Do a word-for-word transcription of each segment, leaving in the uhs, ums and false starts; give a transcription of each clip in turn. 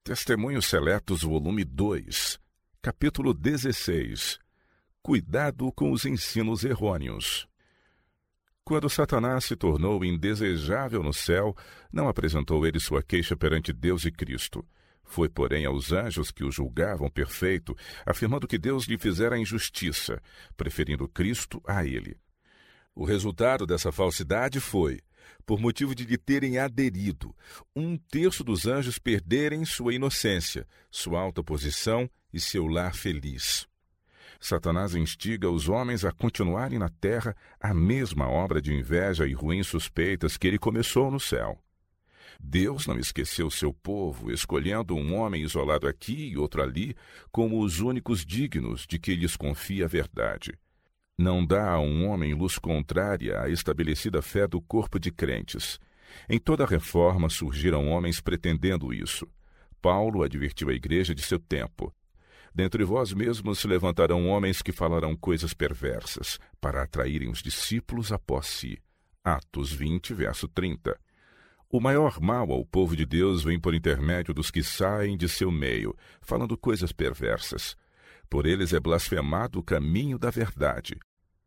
Testemunhos Seletos, volume dois, capítulo dezesseis. Cuidado com os ensinos errôneos. Quando Satanás se tornou indesejável no céu, não apresentou ele sua queixa perante Deus e Cristo. Foi, porém, aos anjos que o julgavam perfeito, afirmando que Deus lhe fizera injustiça, preferindo Cristo a ele. O resultado dessa falsidade foi, por motivo de lhe terem aderido, um terço dos anjos perderem sua inocência, sua alta posição e seu lar feliz. Satanás instiga os homens a continuarem na terra a mesma obra de inveja e ruins suspeitas que ele começou no céu. Deus não esqueceu seu povo, escolhendo um homem isolado aqui e outro ali como os únicos dignos de que lhes confia a verdade. Não dá a um homem luz contrária à estabelecida fé do corpo de crentes. Em toda a reforma surgiram homens pretendendo isso. Paulo advertiu a igreja de seu tempo. Dentre vós mesmos se levantarão homens que falarão coisas perversas, para atraírem os discípulos após si. Atos vinte, verso trinta. O maior mal ao povo de Deus vem por intermédio dos que saem de seu meio, falando coisas perversas. Por eles é blasfemado o caminho da verdade.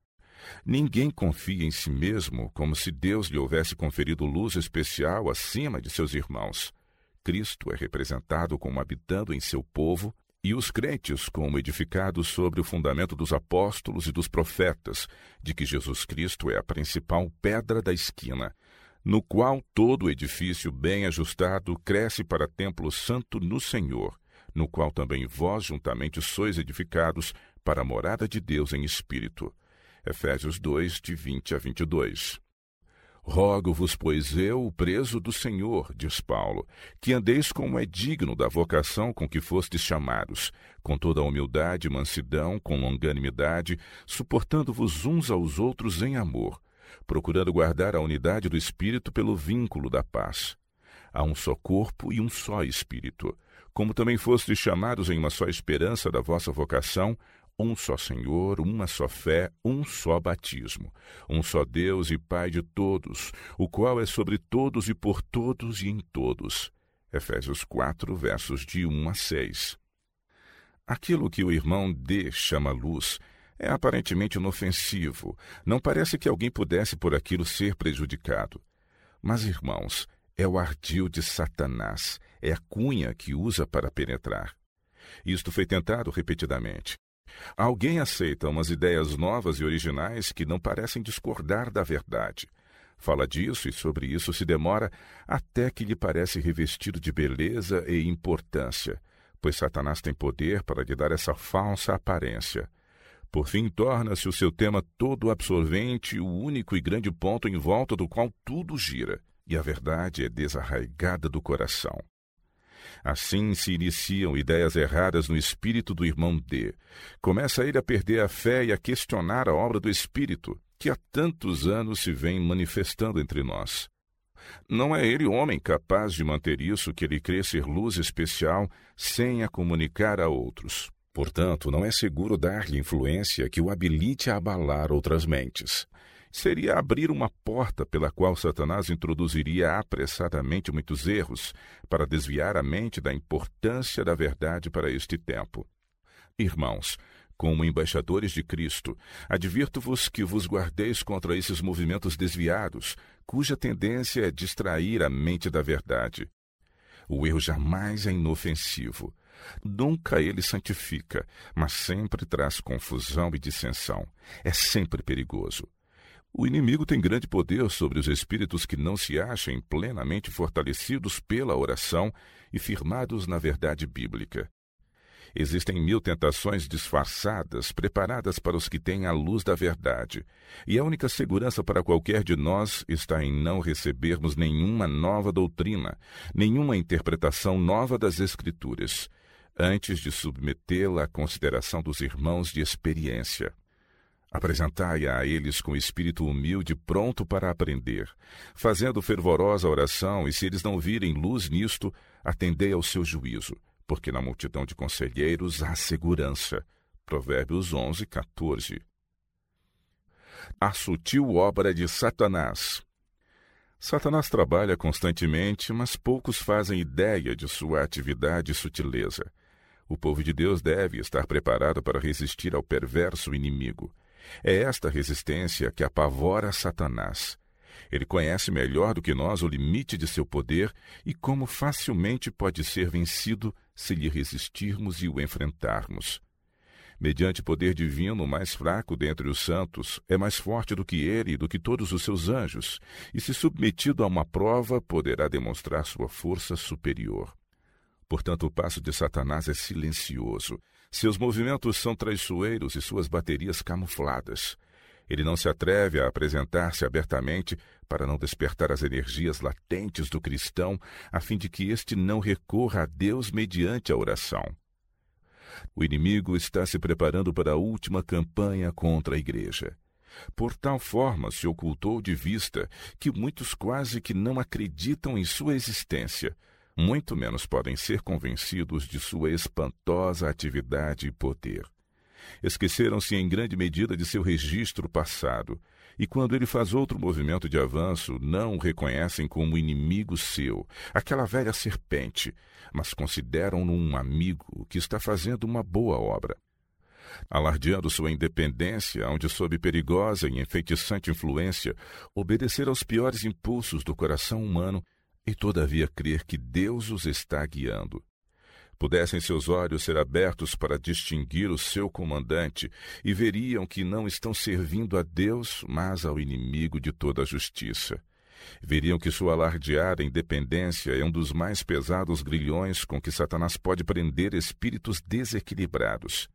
Ninguém confia em si mesmo como se Deus lhe houvesse conferido luz especial acima de seus irmãos. Cristo é representado como habitando em seu povo e os crentes como edificados sobre o fundamento dos apóstolos e dos profetas, de que Jesus Cristo é a principal pedra da esquina, no qual todo o edifício bem ajustado cresce para templo santo no Senhor, no qual também vós juntamente sois edificados para a morada de Deus em Espírito. Efésios dois, de vinte a vinte e dois. Rogo-vos, pois eu, o preso do Senhor, diz Paulo, que andeis como é digno da vocação com que fostes chamados, com toda a humildade e mansidão, com longanimidade, suportando-vos uns aos outros em amor, procurando guardar a unidade do Espírito pelo vínculo da paz. Há um só corpo e um só Espírito, como também fostes chamados em uma só esperança da vossa vocação, um só Senhor, uma só fé, um só batismo, um só Deus e Pai de todos, o qual é sobre todos e por todos e em todos. Efésios quatro, versos de um a seis. Aquilo que o irmão D chama luz é aparentemente inofensivo. Não parece que alguém pudesse por aquilo ser prejudicado. Mas, irmãos, é o ardil de Satanás, é a cunha que usa para penetrar. Isto foi tentado repetidamente. Alguém aceita umas ideias novas e originais que não parecem discordar da verdade. Fala disso e sobre isso se demora até que lhe parece revestido de beleza e importância, pois Satanás tem poder para lhe dar essa falsa aparência. Por fim, torna-se o seu tema todo absorvente, o único e grande ponto em volta do qual tudo gira, e a verdade é desarraigada do coração. Assim se iniciam ideias erradas no espírito do irmão D. Começa ele a perder a fé e a questionar a obra do Espírito, que há tantos anos se vem manifestando entre nós. Não é ele homem capaz de manter isso que ele crê ser luz especial sem a comunicar a outros. Portanto, não é seguro dar-lhe influência que o habilite a abalar outras mentes. Seria abrir uma porta pela qual Satanás introduziria apressadamente muitos erros para desviar a mente da importância da verdade para este tempo. Irmãos, como embaixadores de Cristo, advirto-vos que vos guardeis contra esses movimentos desviados, cuja tendência é distrair a mente da verdade. O erro jamais é inofensivo. Nunca ele santifica, mas sempre traz confusão e dissensão. É sempre perigoso. O inimigo tem grande poder sobre os espíritos que não se achem plenamente fortalecidos pela oração e firmados na verdade bíblica. Existem mil tentações disfarçadas, preparadas para os que têm a luz da verdade, e a única segurança para qualquer de nós está em não recebermos nenhuma nova doutrina, nenhuma interpretação nova das Escrituras, antes de submetê-la à consideração dos irmãos de experiência. Apresentai-a a eles com espírito humilde, pronto para aprender, fazendo fervorosa oração, e se eles não virem luz nisto, atendei ao seu juízo, porque na multidão de conselheiros há segurança. Provérbios onze, quatorze. A sutil obra de Satanás. Satanás trabalha constantemente, mas poucos fazem ideia de sua atividade e sutileza. O povo de Deus deve estar preparado para resistir ao perverso inimigo. É esta resistência que apavora Satanás. Ele conhece melhor do que nós o limite de seu poder e como facilmente pode ser vencido se lhe resistirmos e o enfrentarmos. Mediante poder divino, o mais fraco dentre os santos é mais forte do que ele e do que todos os seus anjos, e se submetido a uma prova, poderá demonstrar sua força superior. Portanto, o passo de Satanás é silencioso. Seus movimentos são traiçoeiros e suas baterias camufladas. Ele não se atreve a apresentar-se abertamente para não despertar as energias latentes do cristão, a fim de que este não recorra a Deus mediante a oração. O inimigo está se preparando para a última campanha contra a igreja. Por tal forma se ocultou de vista que muitos quase que não acreditam em sua existência, muito menos podem ser convencidos de sua espantosa atividade e poder. Esqueceram-se em grande medida de seu registro passado, e quando ele faz outro movimento de avanço, não o reconhecem como inimigo seu, aquela velha serpente, mas consideram-no um amigo que está fazendo uma boa obra. Alardeando sua independência, onde sob perigosa e enfeitiçante influência, obedecer aos piores impulsos do coração humano e todavia crer que Deus os está guiando. Pudessem seus olhos ser abertos para distinguir o seu comandante e veriam que não estão servindo a Deus, mas ao inimigo de toda a justiça. Veriam que sua alardeada independência é um dos mais pesados grilhões com que Satanás pode prender espíritos desequilibrados.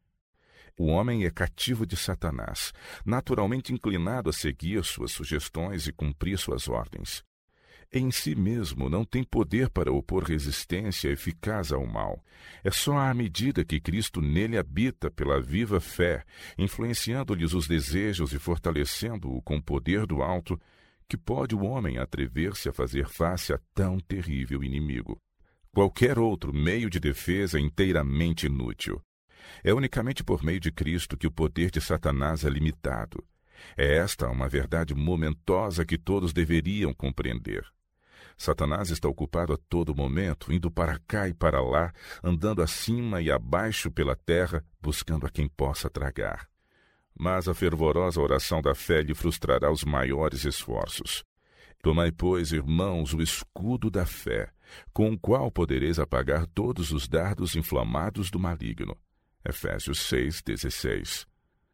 O homem é cativo de Satanás, naturalmente inclinado a seguir suas sugestões e cumprir suas ordens. Em si mesmo não tem poder para opor resistência eficaz ao mal. É só à medida que Cristo nele habita pela viva fé, influenciando-lhes os desejos e fortalecendo-o com o poder do alto, que pode o homem atrever-se a fazer face a tão terrível inimigo. Qualquer outro meio de defesa é inteiramente inútil. É unicamente por meio de Cristo que o poder de Satanás é limitado. É esta uma verdade momentosa que todos deveriam compreender. Satanás está ocupado a todo momento, indo para cá e para lá, andando acima e abaixo pela terra, buscando a quem possa tragar. Mas a fervorosa oração da fé lhe frustrará os maiores esforços. Tomai, pois, irmãos, o escudo da fé, com o qual podereis apagar todos os dardos inflamados do maligno. Efésios seis, dezesseis.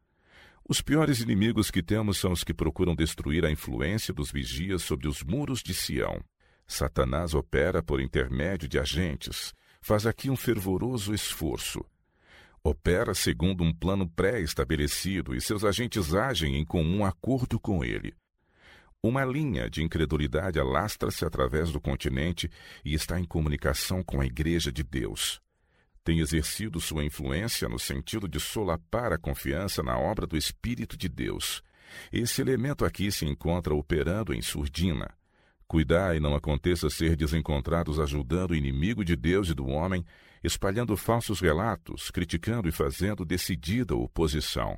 Os piores inimigos que temos são os que procuram destruir a influência dos vigias sobre os muros de Sião. Satanás opera por intermédio de agentes, faz aqui um fervoroso esforço. Opera segundo um plano pré-estabelecido e seus agentes agem em comum acordo com ele. Uma linha de incredulidade alastra-se através do continente e está em comunicação com a Igreja de Deus. Tem exercido sua influência no sentido de solapar a confiança na obra do Espírito de Deus. Esse elemento aqui se encontra operando em surdina. Cuidai e não aconteça ser desencontrados ajudando o inimigo de Deus e do homem, espalhando falsos relatos, criticando e fazendo decidida oposição.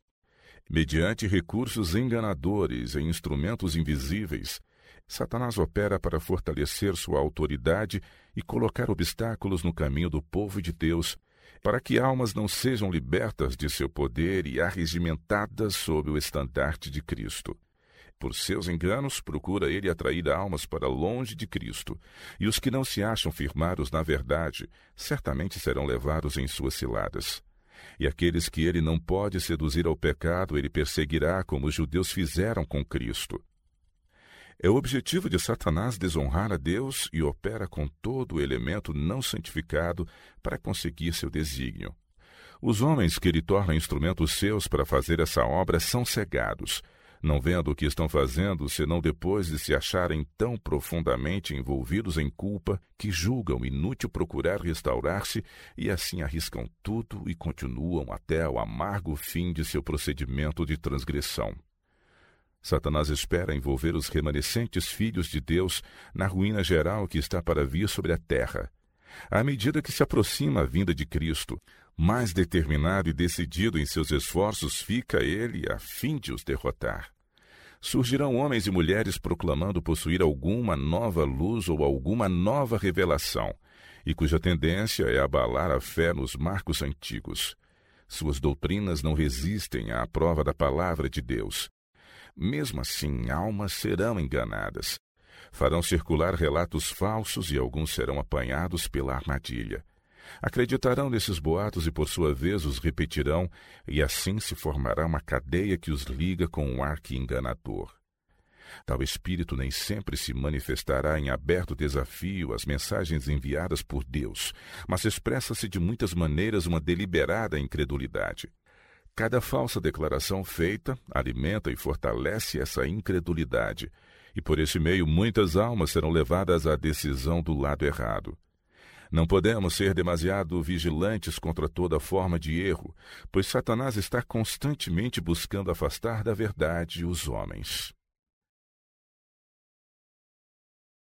Mediante recursos enganadores e instrumentos invisíveis, Satanás opera para fortalecer sua autoridade e colocar obstáculos no caminho do povo de Deus, para que almas não sejam libertas de seu poder e arregimentadas sob o estandarte de Cristo. Por seus enganos, procura ele atrair almas para longe de Cristo, e os que não se acham firmados na verdade, certamente serão levados em suas ciladas. E aqueles que ele não pode seduzir ao pecado, ele perseguirá como os judeus fizeram com Cristo. É o objetivo de Satanás desonrar a Deus e opera com todo o elemento não santificado para conseguir seu desígnio. Os homens que ele torna instrumentos seus para fazer essa obra são cegados, não vendo o que estão fazendo, senão depois de se acharem tão profundamente envolvidos em culpa que julgam inútil procurar restaurar-se e assim arriscam tudo e continuam até ao amargo fim de seu procedimento de transgressão. Satanás espera envolver os remanescentes filhos de Deus na ruína geral que está para vir sobre a terra. À medida que se aproxima a vinda de Cristo, mais determinado e decidido em seus esforços fica ele a fim de os derrotar. Surgirão homens e mulheres proclamando possuir alguma nova luz ou alguma nova revelação, e cuja tendência é abalar a fé nos marcos antigos. Suas doutrinas não resistem à prova da palavra de Deus. Mesmo assim, almas serão enganadas. Farão circular relatos falsos e alguns serão apanhados pela armadilha. Acreditarão nesses boatos e, por sua vez, os repetirão, e assim se formará uma cadeia que os liga com um arqui-enganador. Tal espírito nem sempre se manifestará em aberto desafio às mensagens enviadas por Deus, mas expressa-se de muitas maneiras uma deliberada incredulidade. Cada falsa declaração feita alimenta e fortalece essa incredulidade, e por esse meio muitas almas serão levadas à decisão do lado errado. Não podemos ser demasiado vigilantes contra toda forma de erro, pois Satanás está constantemente buscando afastar da verdade os homens.